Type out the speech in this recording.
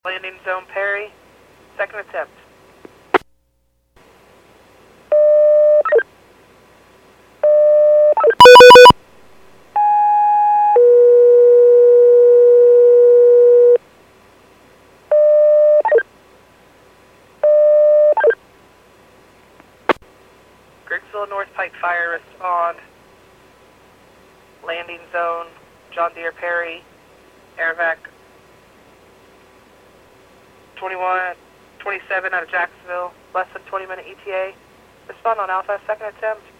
Landing zone Perry, second attempt. Griggsville North Pike Fire, respond. Landing zone, John Deere Perry, Airvac 27 out of Jacksonville, less than 20-minute ETA. Respond on Alpha, second attempt.